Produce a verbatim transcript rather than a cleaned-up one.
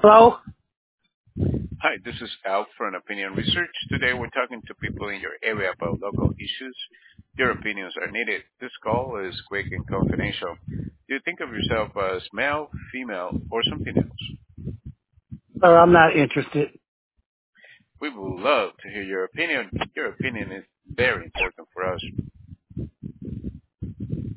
Hello? Hi, this is Al from Opinion Research. Today we're talking to people in your area about local issues. Your opinions are needed. This call is quick and confidential. Do you think of yourself as male, female, or something else? Sir, I'm not interested. We would love to hear your opinion. Your opinion is very important for us.